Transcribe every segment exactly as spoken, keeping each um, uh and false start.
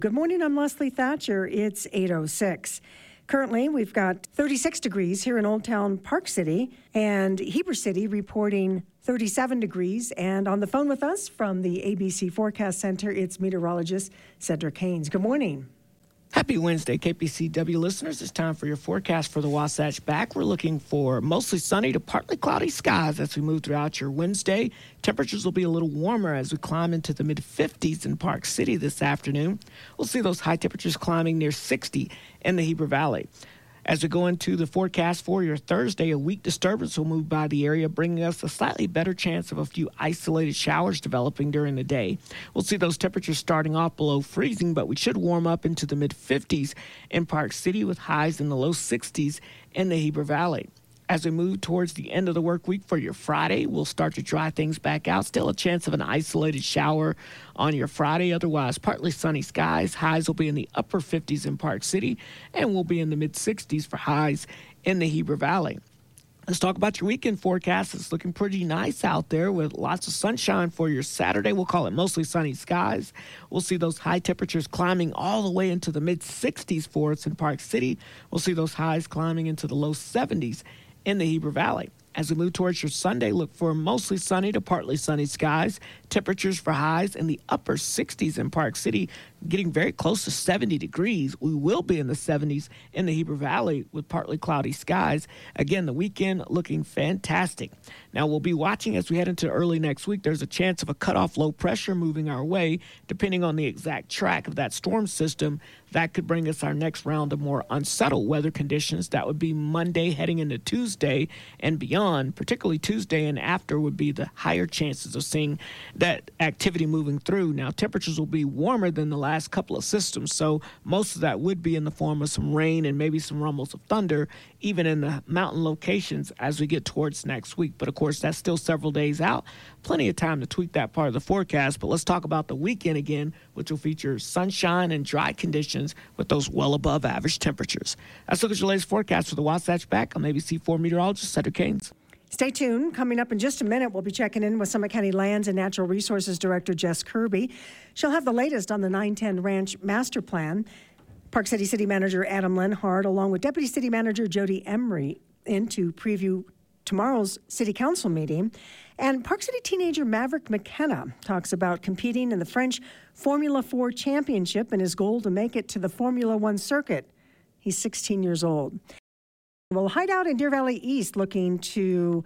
Good morning, I'm Leslie Thatcher. It's eight oh six. Currently, we've got thirty-six degrees here in Old Town Park City, and Heber City reporting thirty-seven degrees. And on the phone with us from the A B C Forecast Center, it's meteorologist Cedric Haynes. Good morning. Happy Wednesday, K P C W listeners. It's time for your forecast for the Wasatch Back. We're looking for mostly sunny to partly cloudy skies as we move throughout your Wednesday. Temperatures will be a little warmer as we climb into the mid fifties in Park City this afternoon. We'll see those high temperatures climbing near sixty in the Heber Valley. As we go into the forecast for your Thursday, a weak disturbance will move by the area, bringing us a slightly better chance of a few isolated showers developing during the day. We'll see those temperatures starting off below freezing, but we should warm up into the mid fifties in Park City with highs in the low sixties in the Heber Valley. As we move towards the end of the work week for your Friday, we'll start to dry things back out. Still a chance of an isolated shower on your Friday. Otherwise, partly sunny skies. Highs will be in the upper fifties in Park City, and we'll be in the mid sixties for highs in the Heber Valley. Let's talk about your weekend forecast. It's looking pretty nice out there with lots of sunshine for your Saturday. We'll call it mostly sunny skies. We'll see those high temperatures climbing all the way into the mid sixties for us in Park City. We'll see those highs climbing into the low seventies in the Heber Valley. As we move towards your Sunday, look for mostly sunny to partly sunny skies. Temperatures for highs in the upper sixties in Park City, getting very close to seventy degrees. We will be in the seventies in the Heber Valley with partly cloudy skies. Again, the weekend looking fantastic. Now, we'll be watching as we head into early next week. There's a chance of a cutoff low pressure moving our way, depending on the exact track of that storm system. That could bring us our next round of more unsettled weather conditions. That would be Monday heading into Tuesday and beyond. Particularly Tuesday and after would be the higher chances of seeing that activity moving through. Now, temperatures will be warmer than the last couple of systems, so most of that would be in the form of some rain and maybe some rumbles of thunder, even in the mountain locations as we get towards next week. But, of course, that's still several days out. Plenty of time to tweak that part of the forecast. But let's talk about the weekend again, which will feature sunshine and dry conditions with those well above average temperatures. Let's look at your latest forecast for the Wasatch Back. I'm A B C four meteorologist Cedric Haynes. Stay tuned. Coming up in just a minute, we'll be checking in with Summit County Lands and Natural Resources Director Jess Kirby. She'll have the latest on the nine ten Ranch Master Plan. Park City City Manager Adam Lenhart, along with Deputy City Manager Jody Emery, in to preview tomorrow's City Council meeting. And Park City teenager Maverick McKenna talks about competing in the French Formula Four Championship and his goal to make it to the Formula One circuit. He's sixteen years old. Well, Hideout in Deer Valley East looking to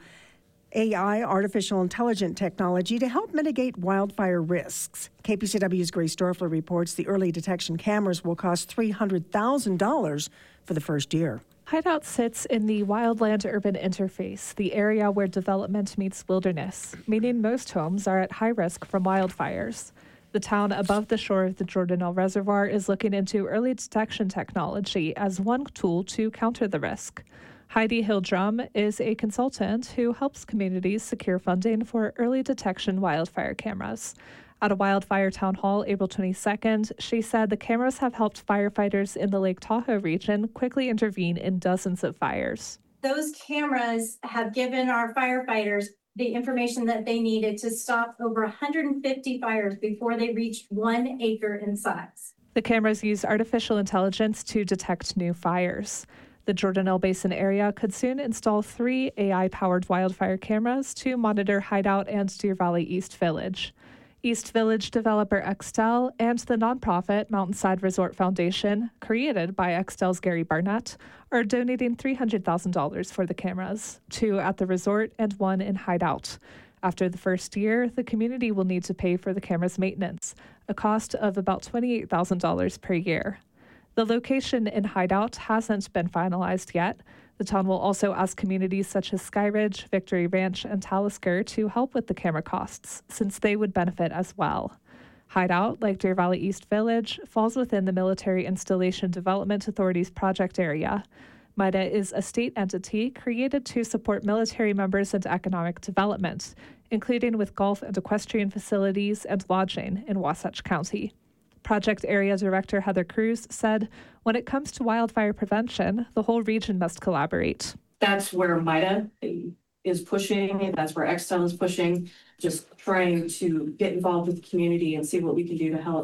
A I, artificial intelligence technology, to help mitigate wildfire risks. K P C W's Grace Dorfler reports the early detection cameras will cost three hundred thousand dollars for the first year. Hideout sits in the wildland-urban interface, the area where development meets wilderness, meaning most homes are at high risk from wildfires. The town above the shore of the Jordanelle Reservoir is looking into early detection technology as one tool to counter the risk. Heidi Hill-Drum is a consultant who helps communities secure funding for early detection wildfire cameras. At a wildfire town hall April twenty-second, she said the cameras have helped firefighters in the Lake Tahoe region quickly intervene in dozens of fires. Those cameras have given our firefighters the information that they needed to stop over one hundred fifty fires before they reached one acre in size. The cameras use artificial intelligence to detect new fires. The Jordanelle Basin area could soon install three A I-powered wildfire cameras to monitor Hideout and Deer Valley East Village. East Village developer Extel and the nonprofit Mountainside Resort Foundation, created by Extel's Gary Barnett, are donating three hundred thousand dollars for the cameras, two at the resort and one in Hideout. After the first year, the community will need to pay for the camera's maintenance, a cost of about twenty-eight thousand dollars per year. The location in Hideout hasn't been finalized yet. The town will also ask communities such as Skyridge, Victory Ranch, and Talisker to help with the camera costs, since they would benefit as well. Hideout, like Deer Valley East Village, falls within the Military Installation Development Authority's project area. MIDA is a state entity created to support military members and economic development, including with golf and equestrian facilities and lodging in Wasatch County. Project Area Director Heather Cruz said, when it comes to wildfire prevention, the whole region must collaborate. That's where MIDA is pushing, that's where Extel is pushing, just trying to get involved with the community and see what we can do to help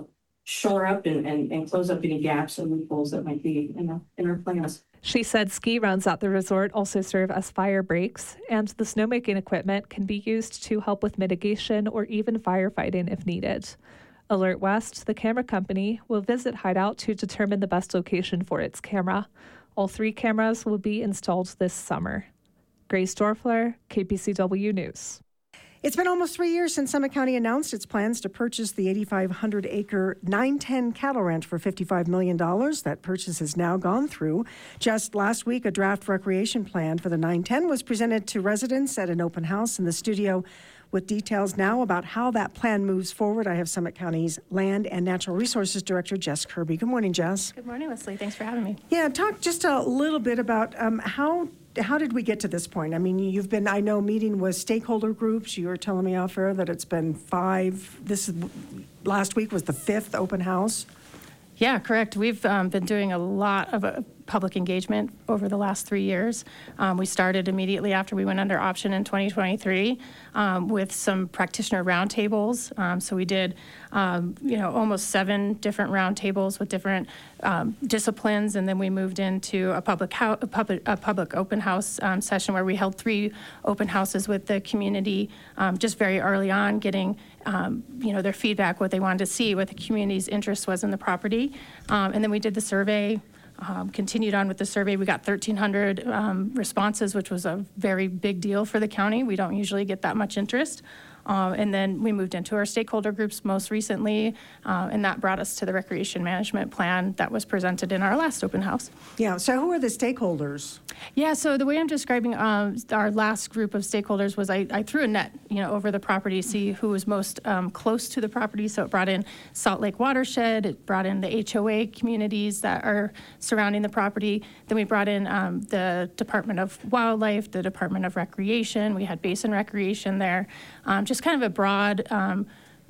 shore up and, and, and close up any gaps and loopholes that might be in, the, in our plans. She said ski runs at the resort also serve as fire breaks, and the snowmaking equipment can be used to help with mitigation or even firefighting if needed. Alert West, the camera company, will visit Hideout to determine the best location for its camera. All three cameras will be installed this summer. Grace Dorfler, K P C W News. It's been almost three years since Summit County announced its plans to purchase the eighty-five hundred acre nine ten cattle ranch for fifty-five million dollars. That purchase has now gone through. Just last week, a draft recreation plan for the nine ten was presented to residents at an open house in the studio. With details now about how that plan moves forward, I have Summit County's Land and Natural Resources Director, Jess Kirby. Good morning, Jess. Good morning, Leslie. Thanks for having me. Yeah, talk just a little bit about um, how how did we get to this point? I mean, you've been, I know, meeting with stakeholder groups. You were telling me off air that it's been five. This is, last week was the fifth open house. Yeah, correct. We've um, been doing a lot of uh, public engagement over the last three years. Um, we started immediately after we went under option in twenty twenty-three um, with some practitioner roundtables. Um, so we did, um, you know, almost seven different roundtables with different um, disciplines, and then we moved into a public ho- a public, a public open house um, session where we held three open houses with the community um, just very early on, getting Um, you know, their feedback, what they wanted to see, what the community's interest was in the property. Um, and then we did the survey, um, continued on with the survey. We got thirteen hundred um, responses, which was a very big deal for the county. We don't usually get that much interest. Uh, and then we moved into our stakeholder groups most recently, uh, and that brought us to the recreation management plan that was presented in our last open house. Yeah, so who are the stakeholders? Yeah, so the way I'm describing um, our last group of stakeholders was I, I threw a net, you know, over the property to see who was most um, close to the property. So it brought in Salt Lake Watershed, it brought in the H O A communities that are surrounding the property. Then we brought in um, the Department of Wildlife, the Department of Recreation. We had Basin Recreation there. Um, just kind of a broad, um,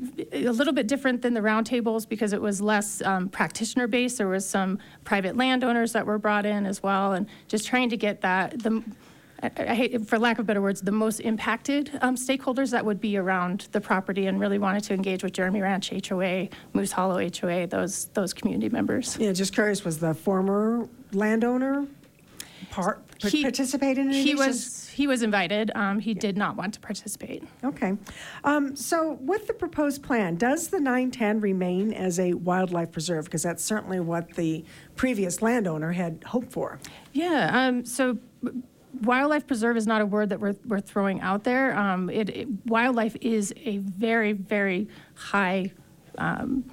a little bit different than the roundtables because it was less um, practitioner based. There was some private landowners that were brought in as well, and just trying to get that, the, I, I hate, for lack of better words, the most impacted um, stakeholders that would be around the property, and really wanted to engage with Jeremy Ranch H O A, Moose Hollow H O A, those those community members. Yeah, just curious, was the former landowner part He- participate in any He of these? was he was invited. Um, he did not want to participate. Okay. Um, so with the proposed plan, does the nine ten remain as a wildlife preserve? Because that's certainly what the previous landowner had hoped for. Yeah. Um, so. Wildlife preserve is not a word that we're, we're throwing out there. Um, it, it, wildlife is a very, very high um,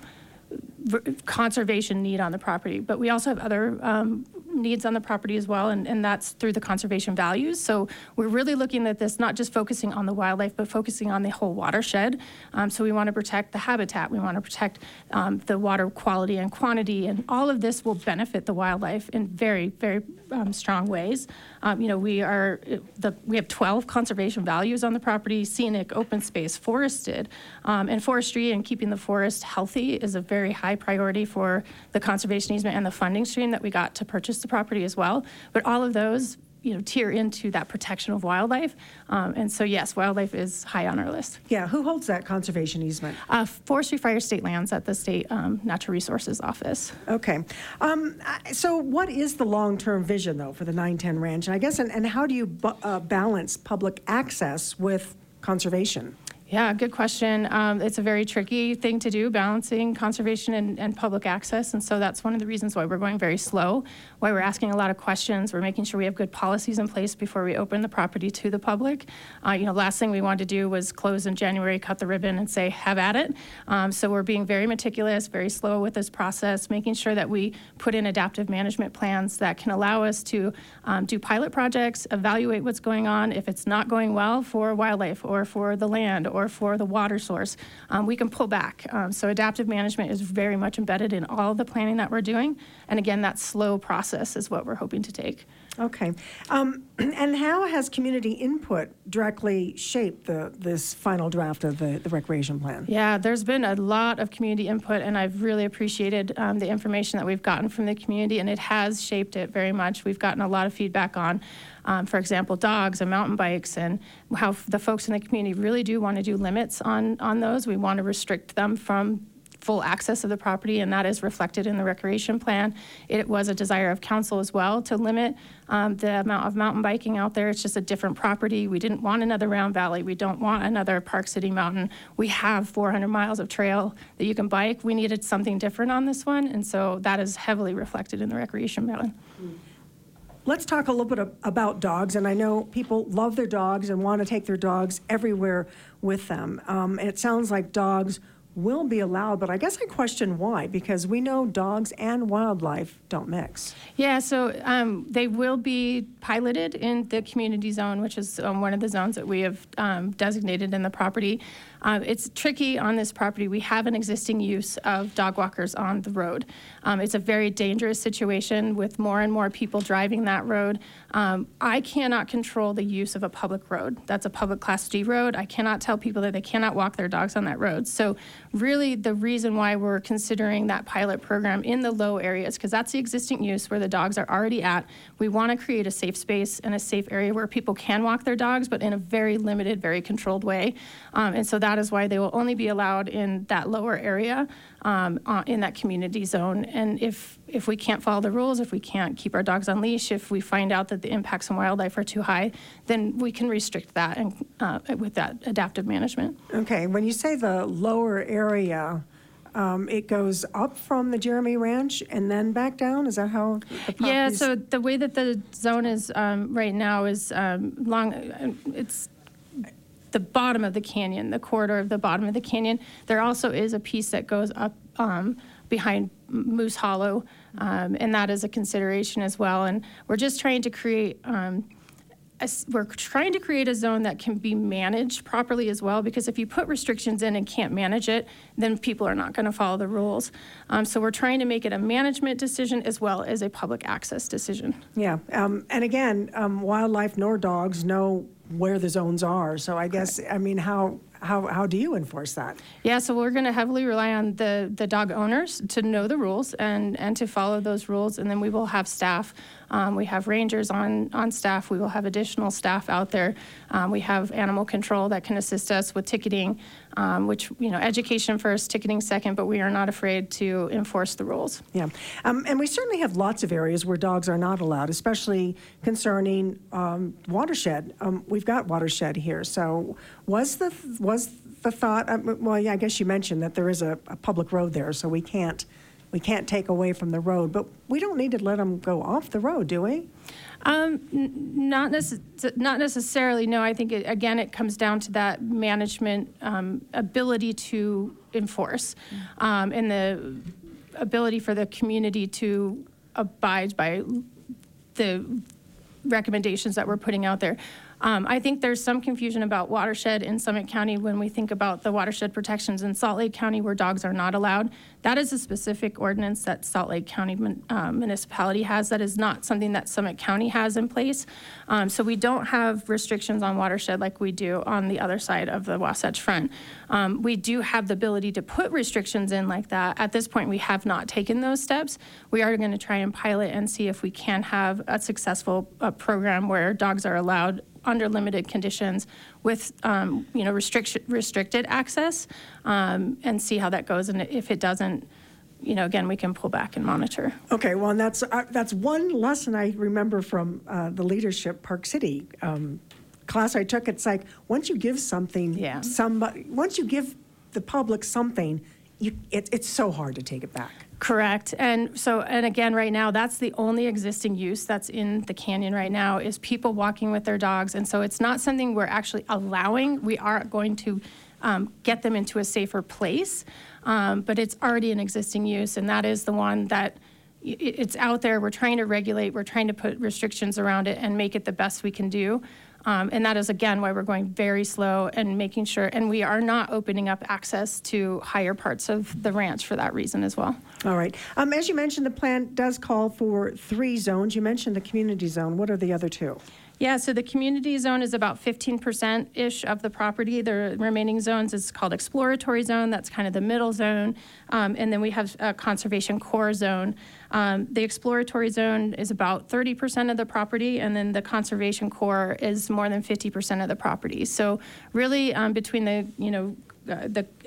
v- conservation need on the property, but we also have other um, needs on the property as well, and, and that's through the conservation values. So we're really looking at this, not just focusing on the wildlife, but focusing on the whole watershed. Um, so we want to protect the habitat, we want to protect um, the water quality and quantity, and all of this will benefit the wildlife in very, very um, strong ways. Um, you know, we are the we have twelve conservation values on the property: scenic, open space, forested, um, and forestry and keeping the forest healthy is a very high priority for the conservation easement and the funding stream that we got to purchase the property as well. But all of those, you know, tier into that protection of wildlife. Um, and so, yes, wildlife is high on our list. Yeah, who holds that conservation easement? Uh, Forestry Fire State Lands at the State um, Natural Resources Office. Okay. Um, I- so what is the long-term vision, though, for the nine ten Ranch? And I guess, and, and how do you bu- uh, balance public access with conservation? Yeah, good question. Um, it's a very tricky thing to do, balancing conservation and, and public access. And so that's one of the reasons why we're going very slow, why we're asking a lot of questions. We're making sure we have good policies in place before we open the property to the public. Uh, you know, last thing we wanted to do was close in January, cut the ribbon and say, have at it. Um, so we're being very meticulous, very slow with this process, making sure that we put in adaptive management plans that can allow us to um, do pilot projects, evaluate what's going on. If it's not going well for wildlife or for the land or or for the water source, um, we can pull back. Um, so adaptive management is very much embedded in all of the planning that we're doing. And again, that slow process is what we're hoping to take. Okay. Um, and how has community input directly shaped the, this final draft of the, the recreation plan? Yeah, there's been a lot of community input, and I've really appreciated um, the information that we've gotten from the community, and it has shaped it very much. We've gotten a lot of feedback on, um, for example, dogs and mountain bikes, and how f- the folks in the community really do want to do limits on, on those. We want to restrict them from full access of the property, and that is reflected in the recreation plan. It was a desire of council as well to limit um, the amount of mountain biking out there. It's just a different property. We didn't want another Round Valley. We don't want another Park City Mountain. We have four hundred miles of trail that you can bike. We needed something different on this one, and so that is heavily reflected in the recreation plan. Let's talk a little bit ab- about dogs, and I know people love their dogs and want to take their dogs everywhere with them. Um, and it sounds like dogs will be allowed, but I guess I question why, because we know dogs and wildlife don't mix. Yeah, so um, they will be piloted in the community zone, which is um, one of the zones that we have um, designated in the property. Um, it's tricky on this property. We have an existing use of dog walkers on the road. Um, it's a very dangerous situation with more and more people driving that road. Um, I cannot control the use of a public road. That's a public Class D road. I cannot tell people that they cannot walk their dogs on that road. So really the reason why we're considering that pilot program in the low areas, because that's the existing use where the dogs are already at. We want to create a safe space and a safe area where people can walk their dogs, but in a very limited, very controlled way. Um, and so that is why they will only be allowed in that lower area, um, uh, in that community zone. And if if we can't follow the rules, if we can't keep our dogs on leash, if we find out that the impacts on wildlife are too high, then we can restrict that and uh, with that adaptive management. Okay, when you say the lower area, um, it goes up from the Jeremy Ranch and then back down? Is that how the property Yeah, so the way that the zone is um, right now is um, long, uh, it's the bottom of the canyon, the corridor of the bottom of the canyon. There also is a piece that goes up um, behind Moose Hollow, um, and that is a consideration as well. And we're just trying to create, um, a, we're trying to create a zone that can be managed properly as well, because if you put restrictions in and can't manage it, then people are not going to follow the rules. Um, so we're trying to make it a management decision as well as a public access decision. Yeah, um, and again, um, wildlife nor dogs know where the zones are. So I guess, I mean, how how how do you enforce that? Yeah, so we're going to heavily rely on the the dog owners to know the rules and and to follow those rules, and then we will have staff. Um, we have rangers on on staff. We will have additional staff out there. Um, we have animal control that can assist us with ticketing, um, which, you know, education first, ticketing second, but we are not afraid to enforce the rules. Yeah, um, and we certainly have lots of areas where dogs are not allowed, especially concerning um, watershed. Um, we've got watershed here, so was the was the thought? Um, well, yeah, I guess you mentioned that there is a, a public road there, so we can't we can't take away from the road, but we don't need to let them go off the road, do we? Um, n- not necess- not necessarily. No, I think it, again it comes down to that management um, ability to enforce, um, and the ability for the community to abide by the recommendations that we're putting out there. Um, I think there's some confusion about watershed in Summit County when we think about the watershed protections in Salt Lake County where dogs are not allowed. That is a specific ordinance that Salt Lake County uh, municipality has. That is not something that Summit County has in place. Um, so we don't have restrictions on watershed like we do on the other side of the Wasatch Front. Um, we do have the ability to put restrictions in like that. At this point, we have not taken those steps. We are going to try and pilot and see if we can have a successful uh, program where dogs are allowed under limited conditions with, um, you know, restriction, restricted access, um, and see how that goes. And if it doesn't, you know, again, we can pull back and monitor. Okay, well, and that's uh, that's one lesson I remember from uh, the Leadership Park City um, class I took. It's like once you give something, Yeah. somebody, once you give the public something, you, it, it's so hard to take it back. Correct. And so, and again, right now, that's the only existing use that's in the canyon right now is people walking with their dogs. And so it's not something we're actually allowing. We are going to um, get them into a safer place, um, but it's already an existing use. And that is the one that i- it's out there. We're trying to regulate. We're trying to put restrictions around it and make it the best we can do. Um, and that is, again, why we're going very slow and making sure, and we are not opening up access to higher parts of the ranch for that reason as well. All right. Um, as you mentioned, the plan does call for three zones. You mentioned the community zone. What are the other two? Yeah, so the community zone is about fifteen percent-ish of the property. The remaining zones is called exploratory zone. That's kind of the middle zone. Um, and then we have a conservation core zone. Um, the exploratory zone is about thirty percent of the property, and then the conservation core is more than fifty percent of the property. So really, um, between the, you know, uh, the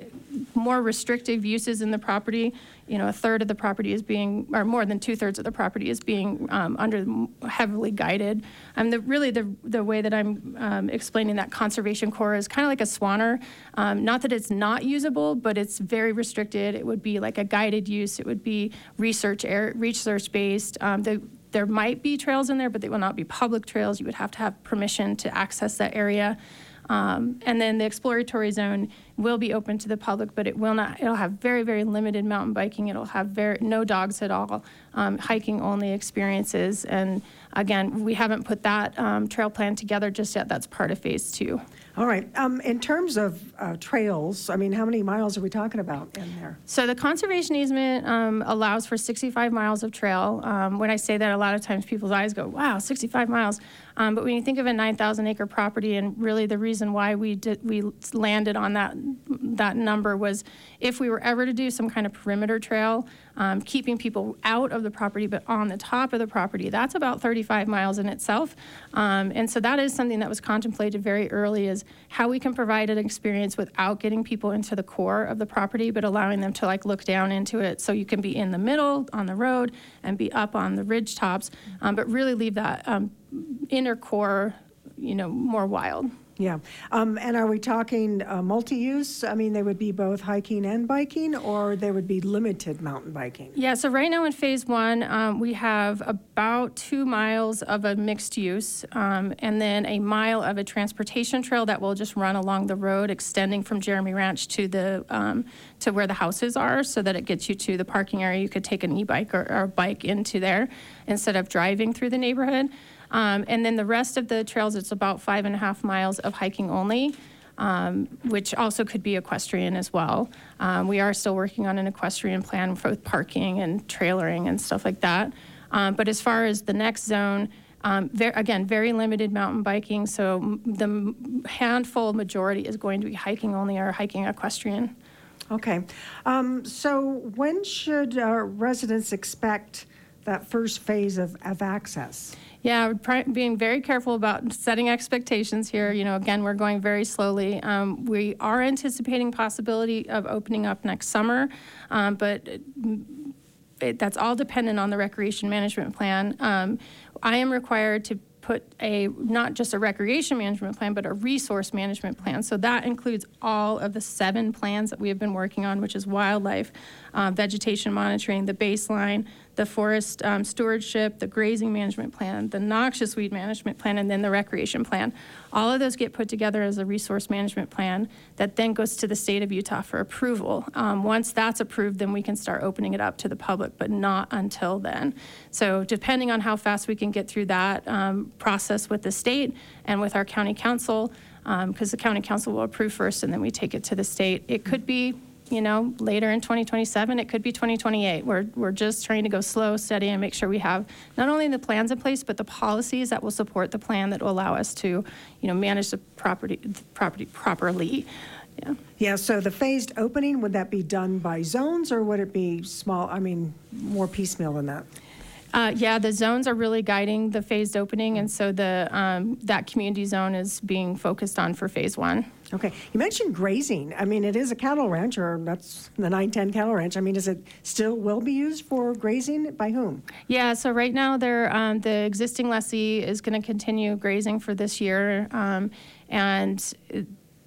more restrictive uses in the property. You know, a third of the property is being, or more than two thirds of the property is being um, under heavily guided. Um, the really the the way that I'm um, explaining that conservation core is kind of like a swanner. Um, not that it's not usable, but it's very restricted. It would be like a guided use. It would be research air, research based. Um, the, there might be trails in there, but they will not be public trails. You would have to have permission to access that area. Um, and then the exploratory zone will be open to the public, but it will not, it'll have very, very limited mountain biking. It'll have very, no dogs at all, um, hiking only experiences. And again, we haven't put that um, trail plan together just yet. That's part of phase two. All right. Um, in terms of uh, trails, I mean, how many miles are we talking about in there? So the conservation easement um, allows for sixty-five miles of trail. Um, when I say that, a lot of times people's eyes go, wow, sixty-five miles. Um, but when you think of a nine thousand acre property, and really the reason why we did, we landed on that, that number was if we were ever to do some kind of perimeter trail, um, keeping people out of the property but on the top of the property, that's about thirty-five miles in itself. Um, and so that is something that was contemplated very early, is how we can provide an experience without getting people into the core of the property, but allowing them to like look down into it, so you can be in the middle on the road and be up on the ridge tops, um, but really leave that um, inner core, you know, more wild. Yeah. Um, and are we talking uh, multi-use? I mean, they would be both hiking and biking, or they would be limited mountain biking? Yeah, so right now in phase one, um, we have about two miles of a mixed use, um, and then a mile of a transportation trail that will just run along the road, extending from Jeremy Ranch to the um, to where the houses are, so that it gets you to the parking area. You could take an e-bike or, or a bike into there instead of driving through the neighborhood. Um, and then the rest of the trails, it's about five and a half miles of hiking only, um, which also could be equestrian as well. Um, we are still working on an equestrian plan for parking and trailering and stuff like that. Um, but as far as the next zone, um, ver- again, very limited mountain biking. So m- the m- handful majority is going to be hiking only or hiking equestrian. Okay. Um, so when should uh, residents expect that first phase of, of access? Yeah, we're being very careful about setting expectations here. You know, again, we're going very slowly. Um, we are anticipating possibility of opening up next summer, um, but it, that's all dependent on the recreation management plan. Um, I am required to put a, not just a recreation management plan, but a resource management plan. So that includes all of the seven plans that we have been working on, which is wildlife, uh, vegetation monitoring, the baseline, the forest um, stewardship, the grazing management plan, the noxious weed management plan, and then the recreation plan. All of those get put together as a resource management plan that then goes to the state of Utah for approval. Um, once that's approved, then we can start opening it up to the public, but not until then. So depending on how fast we can get through that um, process with the state and with our county council, because um, the county council will approve first and then we take it to the state. It could be, you know, later in twenty twenty-seven, it could be twenty twenty-eight. We're we're just trying to go slow, steady, and make sure we have not only the plans in place, but the policies that will support the plan that will allow us to, you know, manage the property the property properly. Yeah. Yeah, so the phased opening, would that be done by zones, or would it be small, I mean, more piecemeal than that? Uh, yeah, the zones are really guiding the phased opening, and so the um, that community zone is being focused on for phase one. Okay. You mentioned grazing. I mean, it is a cattle ranch, or that's the nine ten cattle ranch. I mean, is it still will be used for grazing? By whom? Yeah, so right now they're, um, the existing lessee is going to continue grazing for this year, um, and it,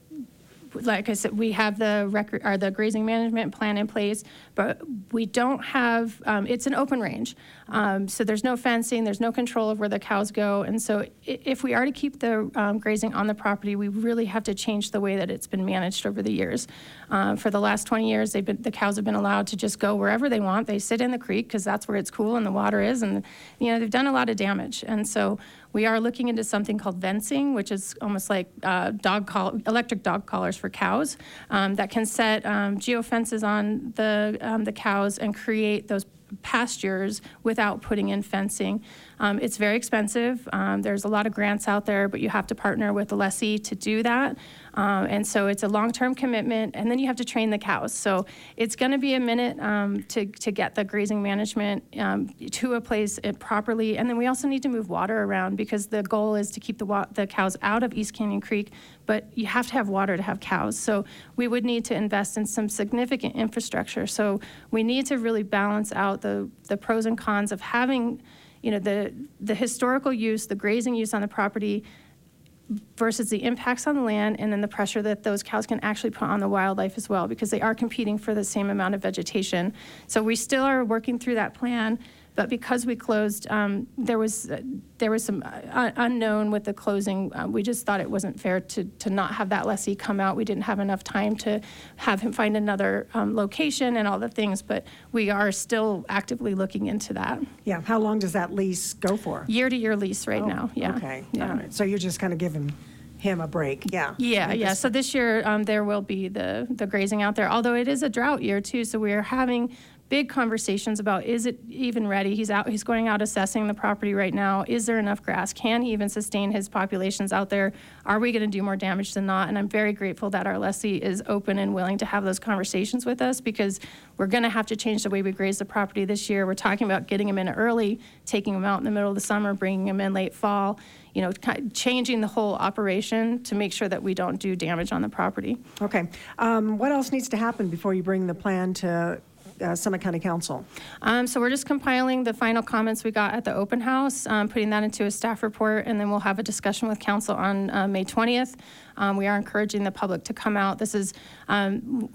like I said, we have the record or the grazing management plan in place, but we don't have, um, it's an open range. Um, so there's no fencing, there's no control of where the cows go. And so if we are to keep the um, grazing on the property, we really have to change the way that it's been managed over the years. Uh, for the last twenty years, they've been, the cows have been allowed to just go wherever they want. They sit in the creek because that's where it's cool and the water is. And, you know, they've done a lot of damage. And so we are looking into something called fencing, which is almost like uh, dog call, electric dog collars for cows um, that can set um, geofences on the um, the cows and create those pastures without putting in fencing. Um, it's very expensive. Um, there's a lot of grants out there, but you have to partner with the lessee to do that. Um, and so it's a long-term commitment, and then you have to train the cows. So it's going to be a minute um, to, to get the grazing management um, to a place uh, properly. And then we also need to move water around because the goal is to keep the, wa- the cows out of East Canyon Creek, but you have to have water to have cows. So we would need to invest in some significant infrastructure. So we need to really balance out the, the pros and cons of having, you know, the, the historical use, the grazing use on the property versus the impacts on the land, and then the pressure that those cows can actually put on the wildlife as well, because they are competing for the same amount of vegetation. So we still are working through that plan, but because we closed, um, there was uh, there was some uh, unknown with the closing. Uh, we just thought it wasn't fair to to not have that lessee come out. We didn't have enough time to have him find another um, location and all the things, but we are still actively looking into that. Yeah, how long does that lease go for? Year-to-year lease right Oh, now, yeah. Okay, Yeah. all right. So you're just kind of giving him a break, yeah. Yeah, yeah. So this year, um, there will be the, the grazing out there, although it is a drought year too. So we are having big conversations about, is it even ready? He's out, he's going out assessing the property right now. Is there enough grass? Can he even sustain his populations out there? Are we going to do more damage than not? And I'm very grateful that our lessee is open and willing to have those conversations with us, because we're going to have to change the way we graze the property this year. We're talking about getting him in early, taking him out in the middle of the summer, bringing him in late fall, you know, changing the whole operation to make sure that we don't do damage on the property. Okay. Um, What else needs to happen before you bring the plan to uh, Summit County Council? Um, so we're just compiling the final comments we got at the open house, um, putting that into a staff report, and then we'll have a discussion with council on uh, May twentieth. Um, we are encouraging the public to come out. This is um,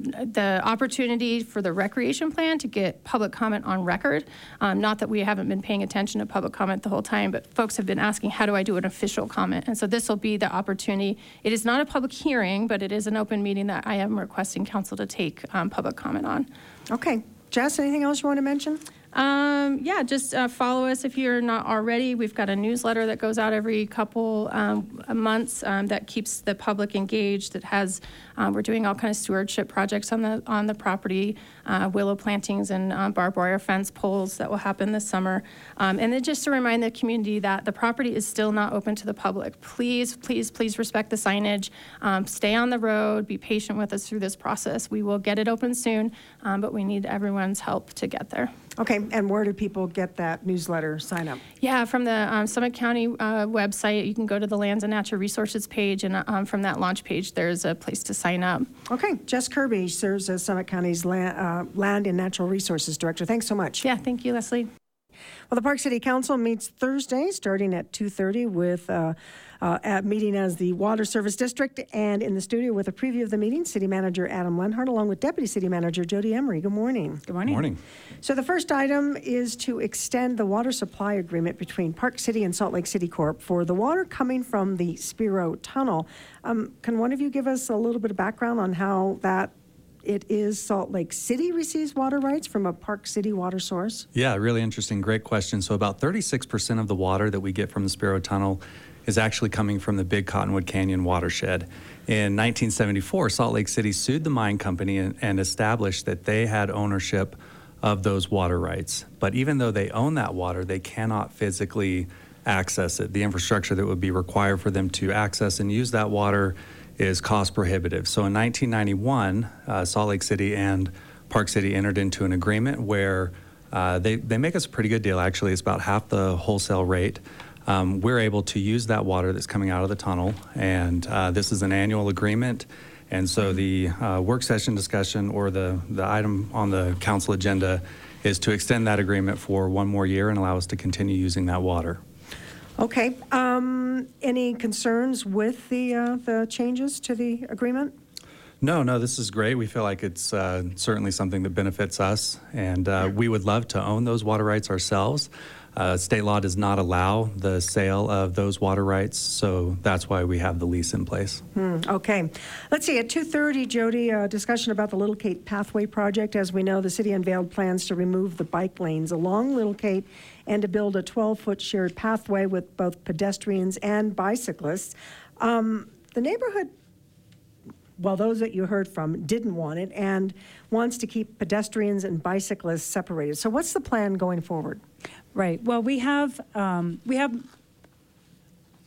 the opportunity for the recreation plan to get public comment on record. Um, not that we haven't been paying attention to public comment the whole time, but folks have been asking, how do I do an official comment? And so this will be the opportunity. It is not a public hearing, but it is an open meeting that I am requesting council to take um, public comment on. Okay. Jess, anything else you want to mention? Um, yeah, just uh, follow us if you're not already. We've got a newsletter that goes out every couple um, months um, that keeps the public engaged. That has um, we're doing all kind of stewardship projects on the on the property, uh, willow plantings and um, barbed wire fence poles that will happen this summer. Um, and then just to remind the community that the property is still not open to the public. Please, please, please respect the signage. Um, stay on the road. Be patient with us through this process. We will get it open soon, um, but we need everyone's help to get there. Okay, and where do people get that newsletter sign up? Yeah, from the um, Summit County uh, website, you can go to the Lands and Natural Resources page, and um, from that launch page, there's a place to sign up. Okay, Jess Kirby serves as Summit County's Land, uh, Land and Natural Resources Director. Thanks so much. Yeah, thank you, Leslie. Well, the Park City Council meets Thursday, starting at two thirty with uh, uh, at meeting as the Water Service District, and in the studio with a preview of the meeting, City Manager Adam Lenhart, along with Deputy City Manager Jody Emery. Good morning. Good morning. Morning. So the first item is to extend the water supply agreement between Park City and Salt Lake City Corp for the water coming from the Spiro Tunnel. Um, can one of you give us a little bit of background on how that it is Salt Lake City receives water rights from a Park City water source? Yeah, really interesting. Great question. So about thirty-six percent of the water that we get from the Spiro Tunnel is actually coming from the Big Cottonwood Canyon watershed. In nineteen seventy-four, Salt Lake City sued the mine company and, and established that they had ownership of those water rights. But even though they own that water, they cannot physically access it. The infrastructure that would be required for them to access and use that water is cost prohibitive. So in nineteen ninety-one, uh, Salt Lake City and Park City entered into an agreement where uh, they, they make us a pretty good deal, actually. It's about half the wholesale rate. Um, we're able to use that water that's coming out of the tunnel, and uh, this is an annual agreement. And so the uh, work session discussion, or the, the item on the council agenda, is to extend that agreement for one more year and allow us to continue using that water. Okay. Um, any concerns with the uh, the changes to the agreement? No, no, this is great. We feel like it's uh, certainly something that benefits us, and uh, we would love to own those water rights ourselves. Uh, state law does not allow the sale of those water rights, so that's why we have the lease in place. Hmm, okay. Let's see, at two thirty, Jody, a discussion about the Little Cape Pathway Project. As we know, the city unveiled plans to remove the bike lanes along Little Cape and to build a twelve-foot shared pathway with both pedestrians and bicyclists. Um, the neighborhood, well, those that you heard from didn't want it and wants to keep pedestrians and bicyclists separated. So what's the plan going forward? Right. Well, we have um, we have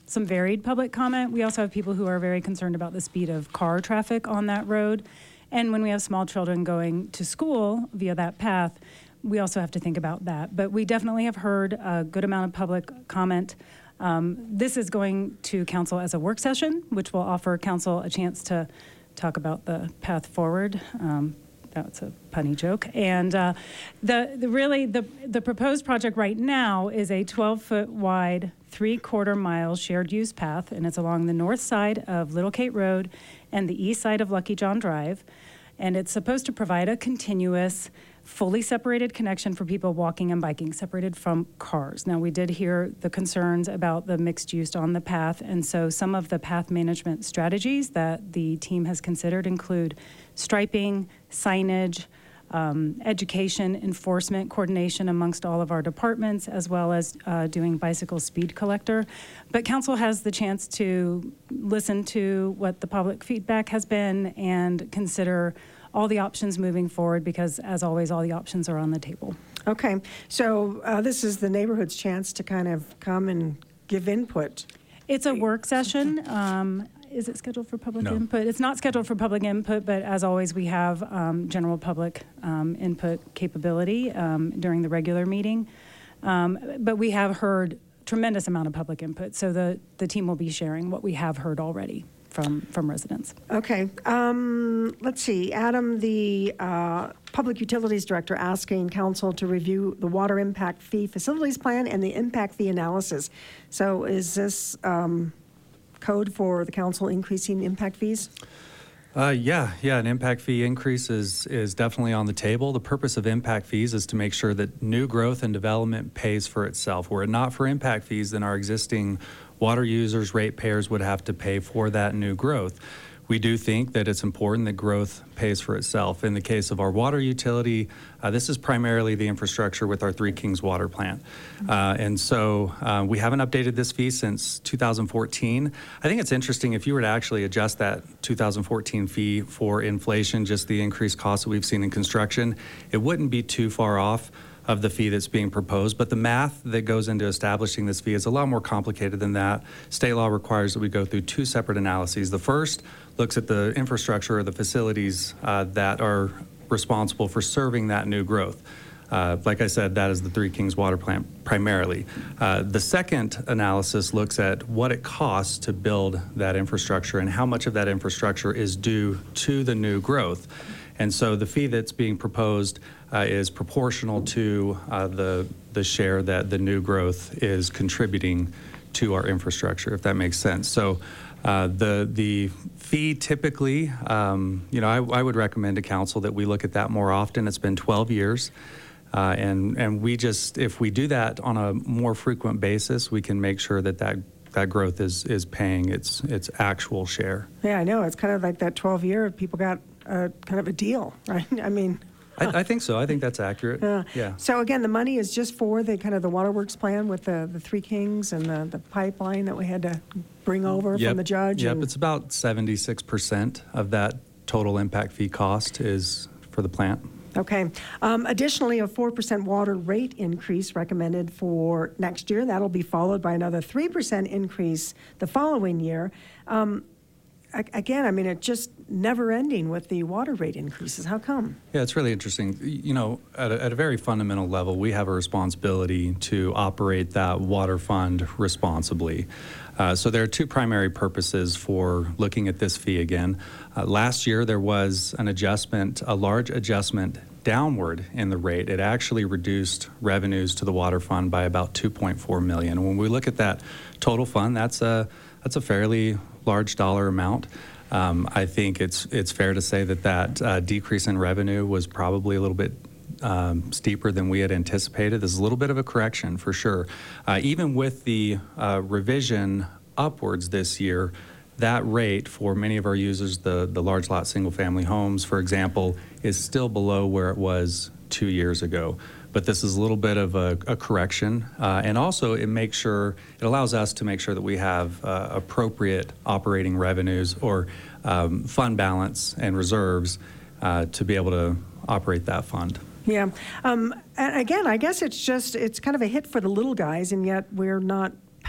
some varied public comment. We also have people who are very concerned about the speed of car traffic on that road. And when we have small children going to school via that path, we also have to think about that. But we definitely have heard a good amount of public comment. Um, this is going to council as a work session, which will offer council a chance to talk about the path forward. Um, that's a punny joke. And uh, the, the really, the, the proposed project right now is a twelve-foot wide, three-quarter mile shared use path, and it's along the north side of Little Kate Road and the east side of Lucky John Drive. And it's supposed to provide a continuous, fully separated connection for people walking and biking, separated from cars. Now, we did hear the concerns about the mixed use on the path, and so some of the path management strategies that the team has considered include striping, signage, um, education, enforcement, coordination amongst all of our departments, as well as uh, doing bicycle speed collector. But council has the chance to listen to what the public feedback has been and consider all the options moving forward, because as always, all the options are on the table. Okay, so uh, this is the neighborhood's chance to kind of come and give input. It's a work session. Um, is it scheduled for public No. input? It's not scheduled for public input, but as always, we have um, general public um, input capability um, during the regular meeting. Um, but we have heard tremendous amount of public input, so the, the team will be sharing what we have heard already from, from residents. Okay, um, let's see, Adam, the uh, Public Utilities Director, asking council to review the water impact fee facilities plan and the impact fee analysis. So is this um, code for the council increasing impact fees? Uh, yeah, yeah, an impact fee increase is, is definitely on the table. The purpose of impact fees is to make sure that new growth and development pays for itself. Were it not for impact fees, then our existing water users, ratepayers would have to pay for that new growth. We do think that it's important that growth pays for itself. In the case of our water utility, uh, this is primarily the infrastructure with our Three Kings water plant. Uh, and so uh, we haven't updated this fee since two thousand fourteen. I think it's interesting if you were to actually adjust that two thousand fourteen fee for inflation, just the increased costs that we've seen in construction, it wouldn't be too far off of the fee that's being proposed. But the math that goes into establishing this fee is a lot more complicated than that. State law requires that we go through two separate analyses. The first looks at the infrastructure or the facilities uh, that are responsible for serving that new growth. Uh, like I said, that is the Three Kings water plant primarily. Uh, the second analysis looks at what it costs to build that infrastructure and how much of that infrastructure is due to the new growth. And so the fee that's being proposed uh, is proportional to uh, the, the share that the new growth is contributing to our infrastructure, if that makes sense. So uh, the, the fee typically, um, you know, I, I would recommend to council that we look at that more often. It's been twelve years. Uh, and, and we just, if we do that on a more frequent basis, we can make sure that that, that growth is, is paying its, its actual share. Yeah, I know, it's kind of like that twelve-year, people got a, kind of a deal, right? I mean... I, I think so. I think that's accurate. Yeah. Yeah. So again, the money is just for the kind of the waterworks plan with the, the Three Kings and the, the pipeline that we had to bring over Yep. from the judge? Yep, and- it's about seventy-six percent of that total impact fee cost is for the plant. Okay. Um, Additionally, a four percent water rate increase recommended for next year. That'll be followed by another three percent increase the following year. Um, a- Again, I mean, it's just never ending with the water rate increases. How come? Yeah, it's really interesting. You know, at a, at a very fundamental level, we have a responsibility to operate that water fund responsibly. Uh, so there are two primary purposes for looking at this fee again. Uh, last year, there was an adjustment, a large adjustment downward in the rate. It actually reduced revenues to the water fund by about two point four million dollars. When we look at that total fund, that's a that's a fairly large dollar amount. Um, I think it's it's fair to say that that uh, decrease in revenue was probably a little bit um, steeper than we had anticipated. There's a little bit of a correction for sure. Uh, even with the uh, revision upwards this year, that rate for many of our users, the, the large lot single family homes, for example, is still below where it was two years ago. But this is a little bit of a, a correction. Uh, and also it makes sure, it allows us to make sure that we have uh, appropriate operating revenues or um, fund balance and reserves uh, to be able to operate that fund. Yeah. Um, and again, I guess it's just, it's kind of a hit for the little guys, and yet we're not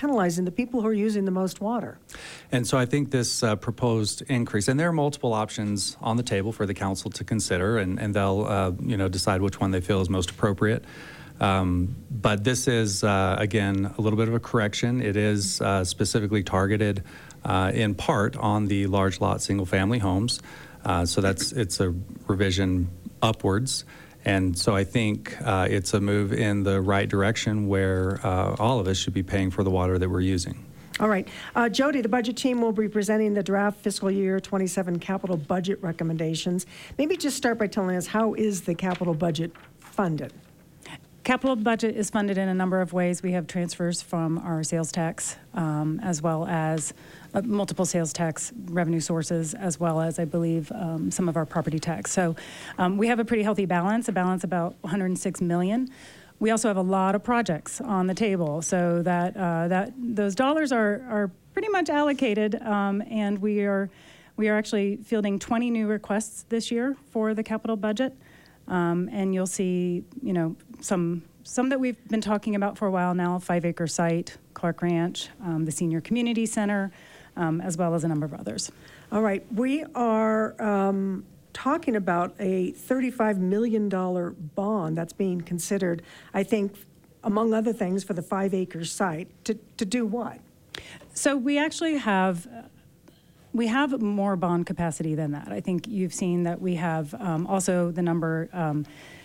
penalizing the people who are using the most water. And so I think this uh, proposed increase, and there are multiple options on the table for the council to consider, and, and they'll uh, you know decide which one they feel is most appropriate. Um, but this is, uh, again, a little bit of a correction. It is uh, specifically targeted uh, in part on the large lot single-family homes. Uh, so that's it's a revision upwards. And so I think uh, it's a move in the right direction where uh, all of us should be paying for the water that we're using. All right. Uh, Jody, the budget team will be presenting the draft fiscal year twenty-seven capital budget recommendations. Maybe just start by telling us, how is the capital budget funded? Capital budget is funded in a number of ways. We have transfers from our sales tax, um, as well as uh, multiple sales tax revenue sources, as well as, I believe, um, some of our property tax. So um, we have a pretty healthy balance, a balance about one hundred six million dollars. We also have a lot of projects on the table, so that uh, that those dollars are are pretty much allocated, um, and we are we are actually fielding twenty new requests this year for the capital budget. Um, and you'll see, you know, some some that we've been talking about for a while now: Five Acre Site, Clark Ranch, um, the Senior Community Center, um, as well as a number of others. All right, we are um, talking about a thirty-five million dollars bond that's being considered, I think, among other things, for the Five Acre Site. To to do what? So we actually have. We have more bond capacity than that. I think you've seen that we have um, also the number um,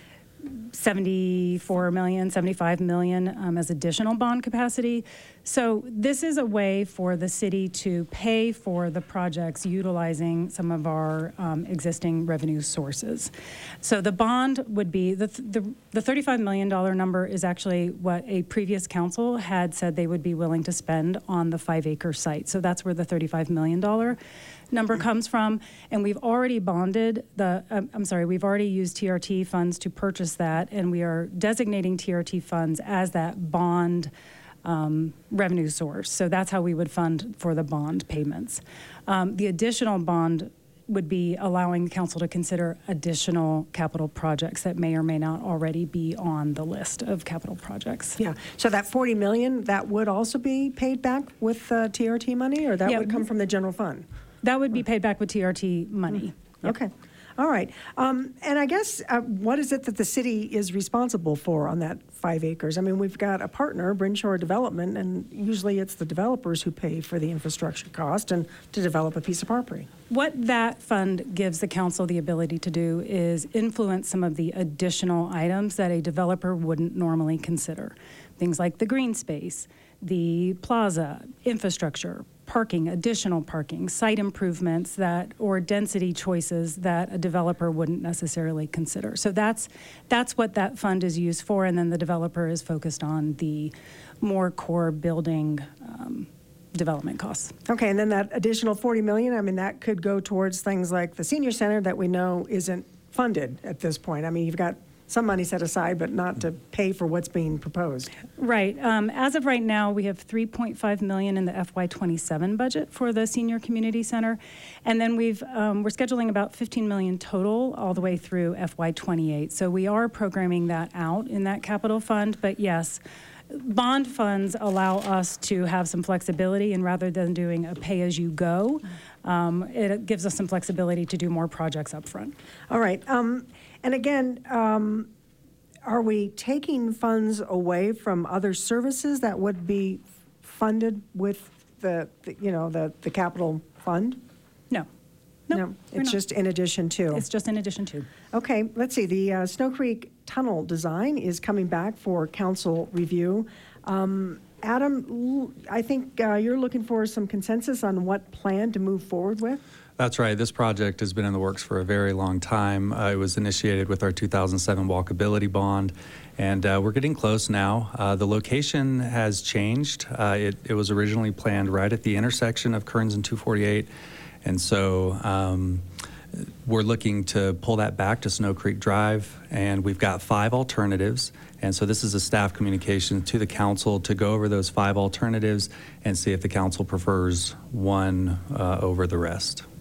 seventy-four million, seventy-five million um, as additional bond capacity. So this is a way for the city to pay for the projects utilizing some of our um, existing revenue sources. So the bond would be, the, the, the thirty-five million dollars number is actually what a previous council had said they would be willing to spend on the Five Acre Site. So that's where the thirty-five million dollars number comes from, and we've already bonded the, um, I'm sorry, we've already used T R T funds to purchase that, and we are designating T R T funds as that bond um, revenue source. So that's how we would fund for the bond payments. Um, the additional bond would be allowing the council to consider additional capital projects that may or may not already be on the list of capital projects. Yeah, so that forty million dollars, that would also be paid back with uh, T R T money, or that Yeah. would come from the general fund? That would be paid back with T R T money. Yep. Okay. All right. Um, and I guess, uh, what is it that the city is responsible for on that five acres? I mean, we've got a partner, Brinshore Development, and usually it's the developers who pay for the infrastructure cost and to develop a piece of property. What that fund gives the council the ability to do is influence some of the additional items that a developer wouldn't normally consider. Things like the green space, the plaza, infrastructure, parking, additional parking, site improvements that, or density choices that a developer wouldn't necessarily consider. So that's that's what that fund is used for, and then the developer is focused on the more core building um, development costs. Okay, and then that additional forty million dollars, I mean, that could go towards things like the senior center that we know isn't funded at this point. I mean, you've got some money set aside, but not to pay for what's being proposed. Right. Um, as of right now, we have three point five million dollars in the F Y twenty-seven budget for the Senior Community Center, and then we've um, we're scheduling about fifteen million dollars total all the way through F Y twenty-eight. So we are programming that out in that capital fund. But yes, bond funds allow us to have some flexibility, and rather than doing a pay-as-you-go, um, it gives us some flexibility to do more projects up front. All right. Um, and again, um, are we taking funds away from other services that would be funded with the, the you know, the, the capital fund? No. No, we're It's not. just in addition to. It's just in addition to. Okay, let's see. The uh, Snow Creek Tunnel design is coming back for council review. Um, Adam, l- I think uh, you're looking for some consensus on what plan to move forward with? That's right. This project has been in the works for a very long time. Uh, it was initiated with our two thousand seven walkability bond, and uh, we're getting close now. Uh, the location has changed. Uh, it, it was originally planned right at the intersection of Kearns and two forty-eight, and so um, we're looking to pull that back to Snow Creek Drive, and we've got five alternatives. And so this is a staff communication to the council to go over those five alternatives and see if the council prefers one uh, over the rest.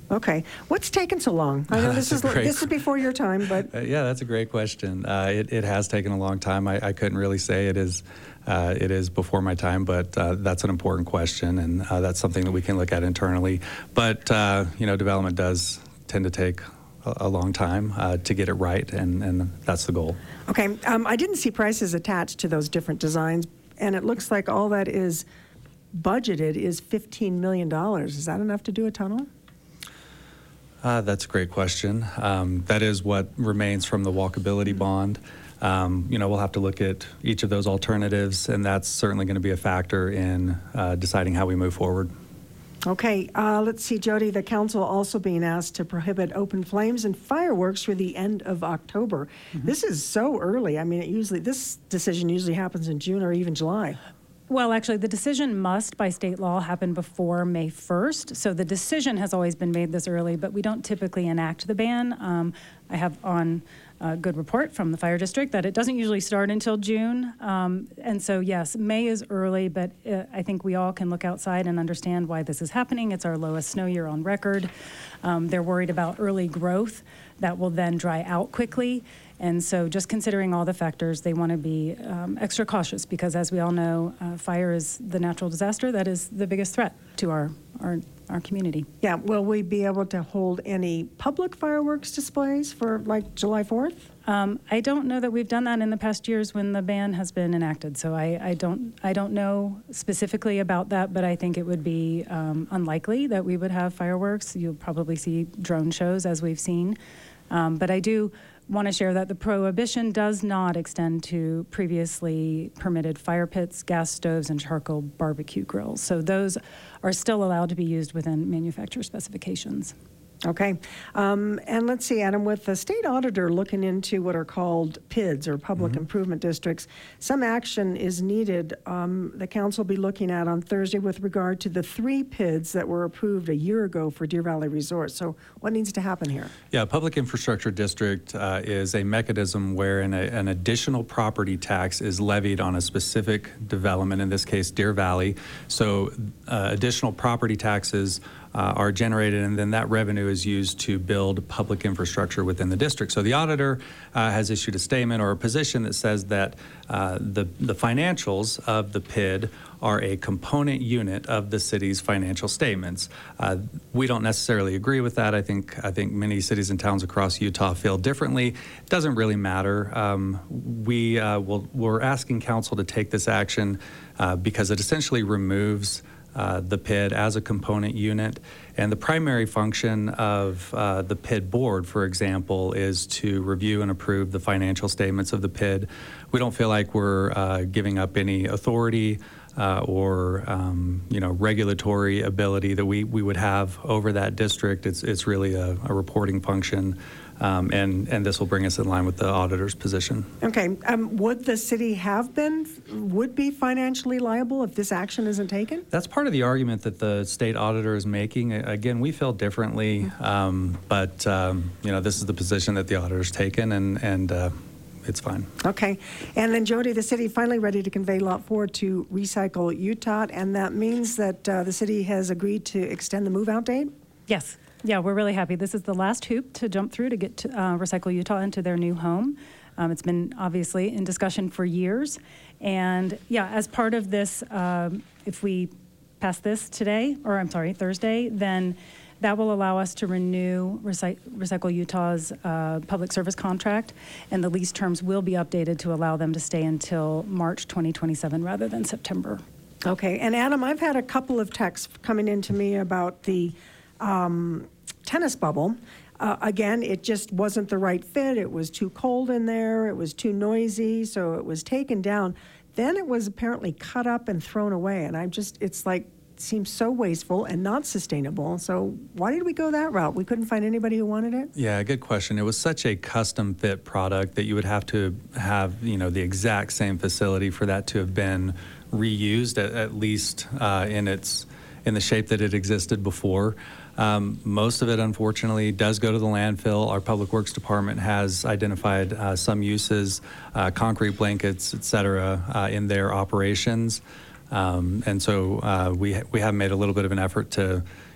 Okay. What's taken so long? I know this is That's a great this is before your time, but Uh, yeah, that's a great question. Uh, it, it has taken a long time. I, I couldn't really say it is uh, it is before my time, but uh, that's an important question, and uh, that's something that we can look at internally. But uh, you know, development does tend to take a, a long time uh, to get it right, and, and that's the goal. okay. Um, I didn't see prices attached to those different designs, and it looks like all that is budgeted is fifteen million dollars. Is that enough to do a tunnel? Uh, that's a great question. Um, that is what remains from the walkability bond. Um, you know, we'll have to look at each of those alternatives, and that's certainly going to be a factor in uh, deciding how we move forward. Okay, uh, let's see, Jody. The council also being asked to prohibit open flames and fireworks through the end of October. Mm-hmm. This is so early. I mean, it usually this decision usually happens in June or even July. Well, actually, the decision must, by state law, happen before May first. So the decision has always been made this early, but we don't typically enact the ban. Um, I have on a good report from the fire district that it doesn't usually start until June. Um, and so, yes, May is early, but uh, I think we all can look outside and understand why this is happening. It's our lowest snow year on record. Um, they're worried about early growth that will then dry out quickly. And so just considering all the factors, they want to be um, extra cautious because, as we all know, uh, fire is the natural disaster that is the biggest threat to our, our, our community. Yeah, will we be able to hold any public fireworks displays for like July fourth? Um, I don't know that we've done that in the past years when the ban has been enacted. So I, I don't I don't know specifically about that, but I think it would be um, unlikely that we would have fireworks. You'll probably see drone shows as we've seen. Um, but I do want to share that the prohibition does not extend to previously permitted fire pits, gas stoves, and charcoal barbecue grills. So those are still allowed to be used within manufacturer specifications. Okay. Um, and let's see, Adam, with the state auditor looking into what are called P I Ds or public Mm-hmm. improvement districts, some action is needed. Um, the council will be looking at on Thursday with regard to the three P I Ds that were approved a year ago for Deer Valley Resort. So what needs to happen here? Yeah, Public Infrastructure District uh, is a mechanism where an, an additional property tax is levied on a specific development, in this case, Deer Valley. So uh, additional property taxes uh, are generated, and then that revenue is used to build public infrastructure within the district. So the auditor uh, has issued a statement or a position that says that uh, the, the financials of the P I D are a component unit of the city's financial statements. Uh, we don't necessarily agree with that. I think I think many cities and towns across Utah feel differently. It doesn't really matter. Um, we uh, will, we're asking council to take this action uh, because it essentially removes Uh, the P I D as a component unit. And the primary function of uh, the P I D board, for example, is to review and approve the financial statements of the P I D. We don't feel like we're uh, giving up any authority uh, or um, you know, regulatory ability that we, we would have over that district. It's, it's really a, a reporting function. Um, and, and this will bring us in line with the auditor's position. Okay. Um, would the city have been, would be financially liable if this action isn't taken? That's part of the argument that the state auditor is making. Again, we feel differently, um, but um, you know, this is the position that the auditor's taken, and, and uh, it's fine. Okay. And then, Jody, the city finally ready to convey Lot four to Recycle Utah, and that means that uh, the city has agreed to extend the move-out date? Yes. Yeah, we're really happy. This is the last hoop to jump through to get to, uh, Recycle Utah into their new home. Um, it's been obviously in discussion for years. And yeah, as part of this, um, if we pass this today, or I'm sorry, Thursday, then that will allow us to renew Recy- Recycle Utah's uh, public service contract, and the lease terms will be updated to allow them to stay until March twenty twenty-seven rather than September. Okay. And Adam, I've had a couple of texts coming in to me about the um, tennis bubble. Uh, again, it just wasn't the right fit. It was too cold in there. It was too noisy, so it was taken down. Then it was apparently cut up and thrown away, and I'm just, it's like, seems so wasteful and not sustainable. So why did we go that route? We couldn't find anybody who wanted it? Yeah, good question. It was such a custom fit product that you would have to have, you know, the exact same facility for that to have been reused, at, at least uh, in its in the shape that it existed before. Um, most of it, unfortunately, does go to the landfill. Our Public Works Department has identified uh, some uses, uh, concrete blankets, et cetera, uh, in their operations. Um, and so uh, we, we have made a little bit of an effort to,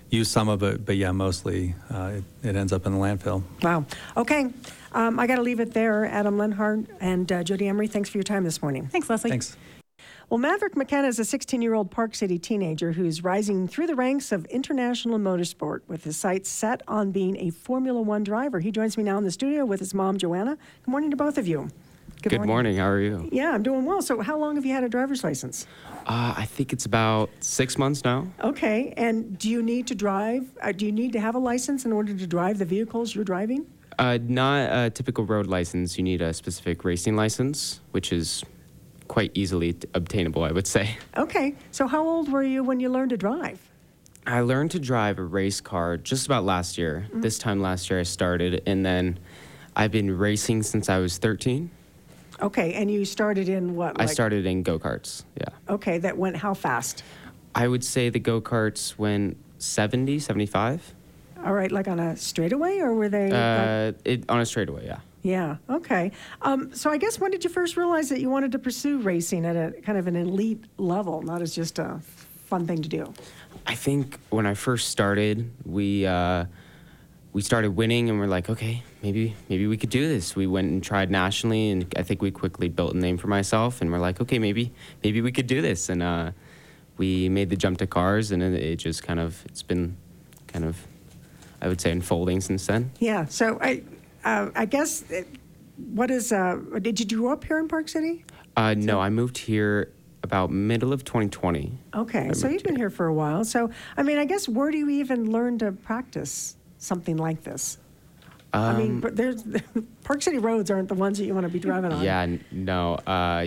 use some of it, but yeah, mostly uh, it, it ends up in the landfill. Wow. Okay. Um, I got to leave it there. Adam Lenhart and uh, Jody Emery, thanks for your time this morning. Thanks, Leslie. Thanks. Well, Maverick McKenna is a sixteen-year-old Park City teenager who's rising through the ranks of international motorsport with his sights set on being a Formula One driver. He joins me now in the studio with his mom, Joanna. Good morning to both of you. Good, Good morning. How are you? Yeah, I'm doing well. So how long have you had a driver's license? Uh, I think it's about six months now. Okay. And do you need to drive? Uh, do you need to have a license in order to drive the vehicles you're driving? Uh, not a typical road license. You need a specific racing license, which is quite easily t- obtainable, I would say. Okay. So how old were you when you learned to drive? I learned to drive a race car just about last year. Mm-hmm. This time last year I started, and then I've been racing since I was thirteen. Okay, and you started in what? I like- started in go-karts, yeah. Okay, that went how fast? I would say the go-karts went seventy, seventy-five. All right, like on a straightaway, or were they? like- Uh, it, on a straightaway, yeah. Yeah, okay. Um, so I guess when did you first realize that you wanted to pursue racing at a kind of an elite level, not as just a fun thing to do? I think when I first started, we uh, we started winning, and we're like, okay, maybe maybe we could do this. We went and tried nationally, and I think we quickly built a name for myself, and we're like, okay, maybe maybe we could do this, and uh, we made the jump to cars, and it, it just kind of it's been kind of I would say unfolding since then. Yeah. So I, uh, I guess, it, what is? Uh, did you grow up here in Park City? Uh, no, I moved here about middle of twenty twenty. Okay, so you've been here for a while. So I mean, I guess where do you even learn to practice something like this? Um, I mean, but there's Park City roads aren't the ones that you want to be driving on. Yeah, n- no. Uh,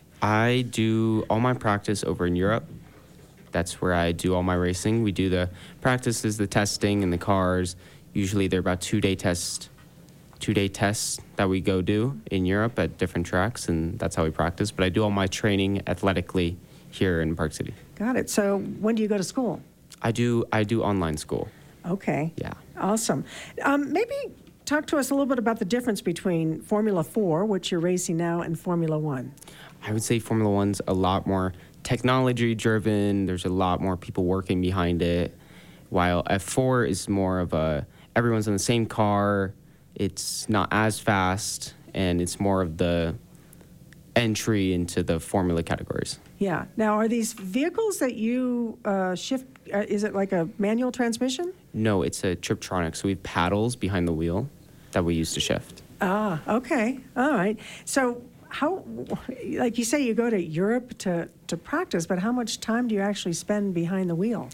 I do all my practice over in Europe. That's where I do all my racing. We do the practices, the testing, and the cars. Usually they're about two-day tests, two-day tests that we go do in Europe at different tracks, and that's how we practice. But I do all my training athletically here in Park City. Got it. So when do you go to school? I do I do online school. Okay. Yeah. Awesome. Um, maybe talk to us a little bit about the difference between Formula Four, which you're racing now, and Formula One. I would say Formula One's a lot more technology driven. There's a lot more people working behind it. While F four is more of a everyone's in the same car. It's not as fast, and it's more of the entry into the formula categories. Yeah. Now, are these vehicles that you uh, shift? Uh, is it like a manual transmission? No, it's a Triptronic. So we have paddles behind the wheel that we use to shift. Ah, okay. All right. So how, like you say, you go to Europe to, to practice, but how much time do you actually spend behind the wheel?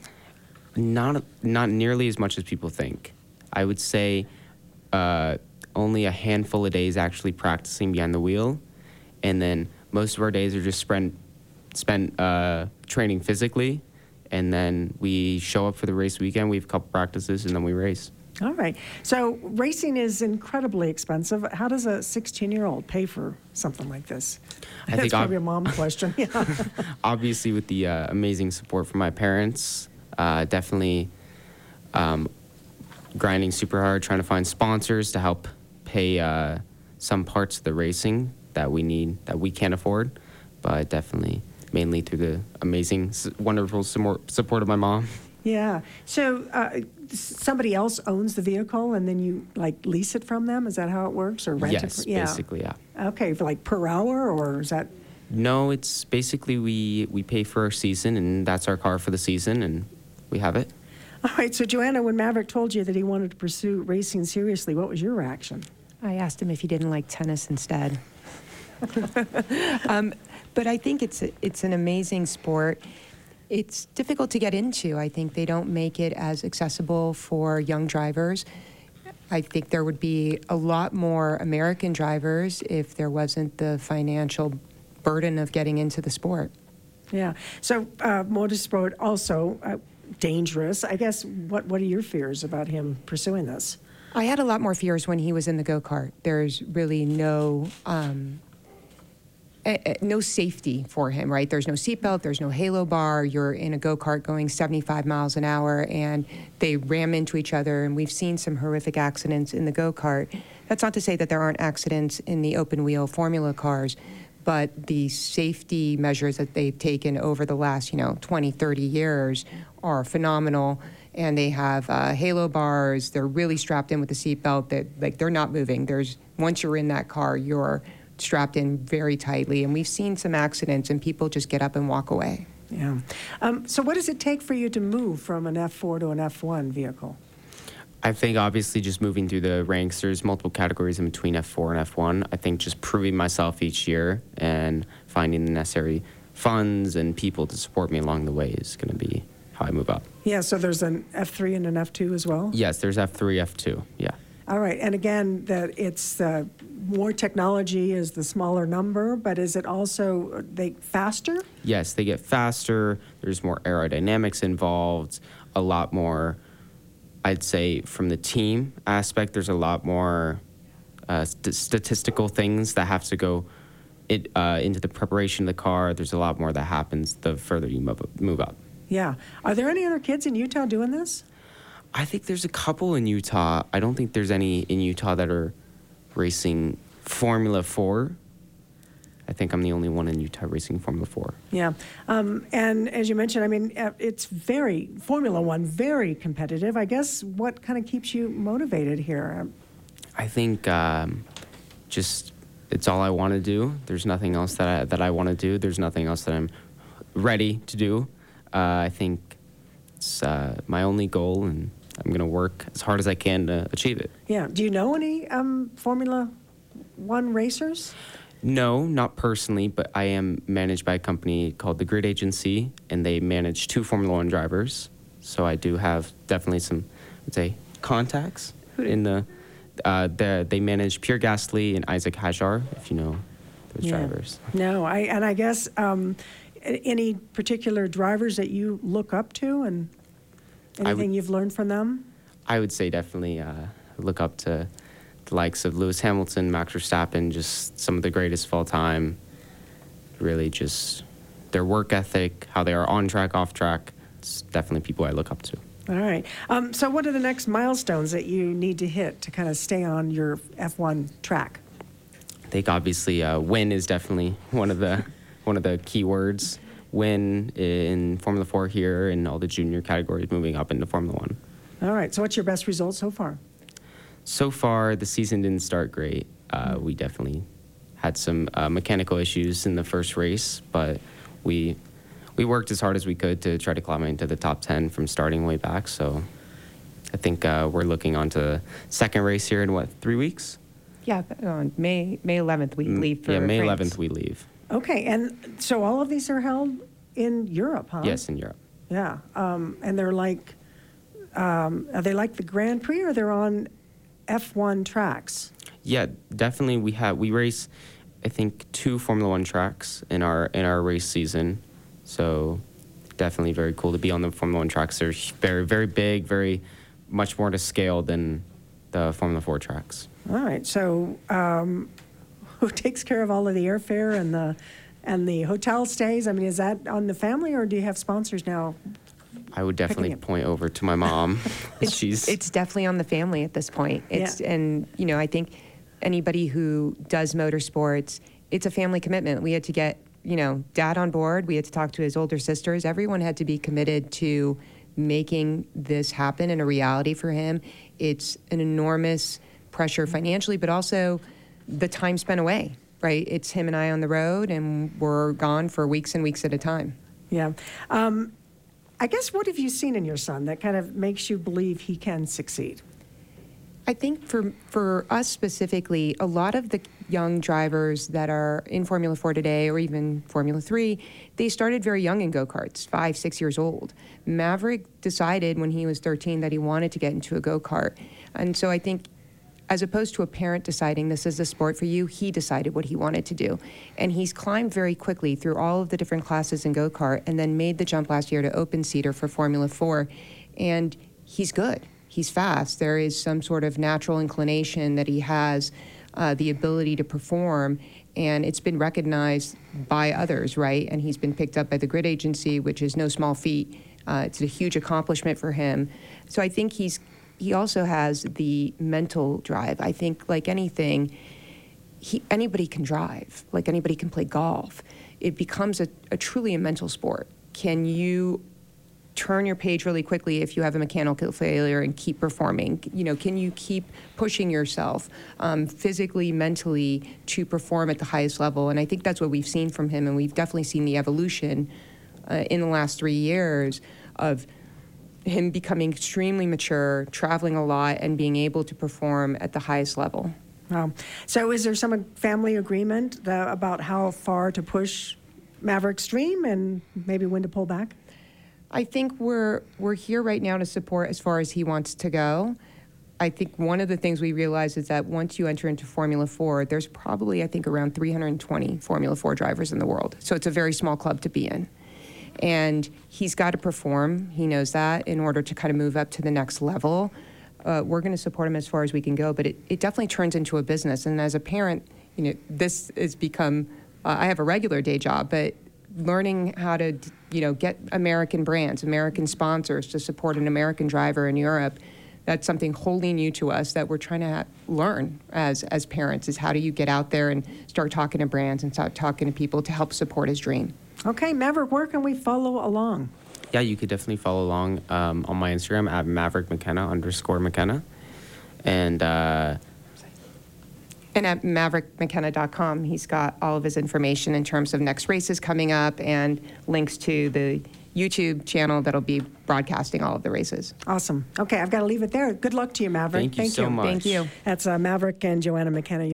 Not not nearly as much as people think. I would say uh, only a handful of days actually practicing behind the wheel, and then most of our days are just spent spent uh, training physically, and then we show up for the race weekend. We have a couple practices, and then we race. All right. So racing is incredibly expensive. How does a sixteen-year-old pay for something like this? I That's think probably ob- a mom question. Yeah. Obviously, with the uh, amazing support from my parents, uh, definitely um, grinding super hard, trying to find sponsors to help pay uh, some parts of the racing that we need, that we can't afford, but definitely mainly through the amazing, s- wonderful support support of my mom. Yeah. So uh, somebody else owns the vehicle, and then you like lease it from them. Is that how it works, or rent Yes, it? For, yeah. basically, yeah. Okay, for like per hour, or is that? No, it's basically we, we pay for our season, and that's our car for the season, and we have it. All right. So Joanna, when Maverick told you that he wanted to pursue racing seriously, what was your reaction? I asked him if he didn't like tennis instead. um, but I think it's a, it's an amazing sport. It's difficult to get into. I think they don't make it as accessible for young drivers. I think there would be a lot more American drivers if there wasn't the financial burden of getting into the sport. Yeah. So uh, motorsport also uh, dangerous. I guess. What What are your fears about him pursuing this? I had a lot more fears when he was in the go-kart. There's really no um, eh, eh, no safety for him, right? There's no seatbelt, there's no halo bar. You're in a go-kart going seventy-five miles an hour, and they ram into each other, and we've seen some horrific accidents in the go-kart. That's not to say that there aren't accidents in the open-wheel formula cars, but the safety measures that they've taken over the last, you know, twenty, thirty years are phenomenal. and they have uh, halo bars. They're really strapped in with a seatbelt. That like they're not moving. There's once you're in that car, you're strapped in very tightly. And we've seen some accidents, and people just get up and walk away. Yeah. Um, so what does it take for you to move from an F four to an F one vehicle? I think obviously just moving through the ranks, there's multiple categories in between F four and F one. I think just proving myself each year and finding the necessary funds and people to support me along the way is going to be how I move up. Yeah, so there's an F three and an F two as well? Yes, there's F three, F two, yeah. All right, and again, that it's uh, more technology is the smaller number, but is it also uh, they faster? Yes, they get faster. There's more aerodynamics involved, a lot more, I'd say, from the team aspect, there's a lot more uh, st- statistical things that have to go it, uh, into the preparation of the car. There's a lot more that happens the further you move up. Move up. Yeah. Are there any other kids in Utah doing this? I think there's a couple in Utah. I don't think there's any in Utah that are racing Formula four. I think I'm the only one in Utah racing Formula four. Yeah. Um, and as you mentioned, I mean, uh, it's very, Formula One, very competitive. I guess what kind of keeps you motivated here? I think um, just it's all I want to do. There's nothing else that I, that I want to do. There's nothing else that I'm ready to do. Uh, I think it's uh, my only goal, and I'm going to work as hard as I can to achieve it. Yeah. Do you know any um, Formula One racers? No, not personally, but I am managed by a company called the Grid Agency, and they manage two Formula One drivers. So I do have definitely some, I'd say, contacts in the, uh, the they manage Pierre Gasly and Isaac Hajar, if you know those Yeah. drivers. No, I and I guess um, a- any particular drivers that you look up to and I would- anything you've learned from them? I would say definitely uh, look up to the likes of Lewis Hamilton, Max Verstappen, just some of the greatest of all time. Really just their work ethic, how they are on track, off track. It's definitely people I look up to. All right. Um, so what are the next milestones that you need to hit to kind of stay on your F one track? I think obviously uh, win is definitely one of the one of the key words. Win in Formula four here and all the junior categories moving up into Formula one. All right. So what's your best result so far? So far, the season didn't start great. Uh, we definitely had some uh, mechanical issues in the first race, but we we worked as hard as we could to try to climb into the top ten from starting way back. So I think uh, we're looking on to the second race here in, what, three weeks? Yeah, on May May eleventh we Mm, leave for Yeah, May France. eleventh we leave. Okay. And so all of these are held in Europe, huh? Yes, in Europe. Yeah. Um, and they're like, um, are they like the Grand Prix or they're on F one tracks? Yeah, definitely. We have we race, I think, two Formula One tracks in our in our race season. So definitely very cool to be on the Formula One tracks. They're very very big, very much more to scale than the Formula Four tracks. All right. So um, who takes care of all of the airfare and the and the hotel stays? I mean, is that on the family or do you have sponsors now? I would definitely Picking it. point over to my mom. She's It's definitely on the family at this point. It's Yeah. and you know I think anybody who does motorsports, it's a family commitment. We had to get you know dad on board. We had to talk to his older sisters. Everyone had to be committed to making this happen and a reality for him. It's an enormous pressure financially, but also the time spent away. Right? It's him and I on the road, and we're gone for weeks and weeks at a time. Yeah. Um, I guess what have you seen in your son that kind of makes you believe he can succeed? I think for for us specifically, a lot of the young drivers that are in Formula four today or even Formula three, they started very young in go-karts, five, six years old. Maverick decided when he was thirteen that he wanted to get into a go-kart. And so I think as opposed to a parent deciding this is a sport for you, he decided what he wanted to do. And he's climbed very quickly through all of the different classes in go-kart and then made the jump last year to open seater for Formula four. And he's good. He's fast. There is some sort of natural inclination that he has uh, the ability to perform. And it's been recognized by others, right? And he's been picked up by the Grid Agency, which is no small feat. Uh, it's a huge accomplishment for him. So I think he's He also has the mental drive. I think, like anything, he, anybody can drive. Like anybody can play golf. It becomes a, a truly a mental sport. Can you turn your page really quickly if you have a mechanical failure and keep performing? You know, can you keep pushing yourself um, physically, mentally to perform at the highest level? And I think that's what we've seen from him, and we've definitely seen the evolution uh, in the last three years of him becoming extremely mature, traveling a lot, and being able to perform at the highest level. Wow. So is there some family agreement that, about how far to push Maverick's dream and maybe when to pull back? I think we're we're here right now to support as far as he wants to go. I think one of the things we realize is that once you enter into Formula Four, there's probably, I think, around three hundred twenty Formula Four drivers in the world. So it's a very small club to be in. And he's got to perform. He knows that in order to kind of move up to the next level. Uh, we're going to support him as far as we can go, but it, it definitely turns into a business. And as a parent, you know, this has become, uh, I have a regular day job, but learning how to, you know, get American brands, American sponsors to support an American driver in Europe, that's something wholly new to us that we're trying to ha- learn as, as parents, is how do you get out there and start talking to brands and start talking to people to help support his dream. Okay, Maverick, where can we follow along? Yeah, you could definitely follow along um, on my Instagram at Maverick McKenna underscore McKenna. And uh, And at maverick mckenna dot com, he's got all of his information in terms of next races coming up and links to the YouTube channel that'll be broadcasting all of the races. Awesome. Okay, I've got to leave it there. Good luck to you, Maverick. Thank you so much. Thank you. That's uh, Maverick and Joanna McKenna.